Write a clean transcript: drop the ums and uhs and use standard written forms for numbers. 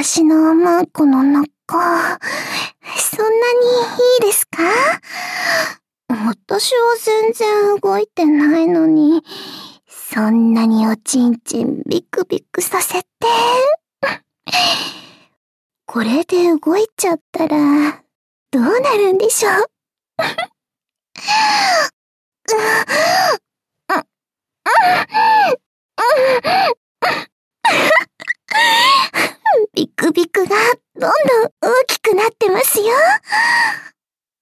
私のマークの中、そんなにいいですか？私は全然動いてないのに、そんなにおちんちんビクビクさせて。これで動いちゃったら、どうなるんでしょう？ビクビクがどんどん大きくなってますよ。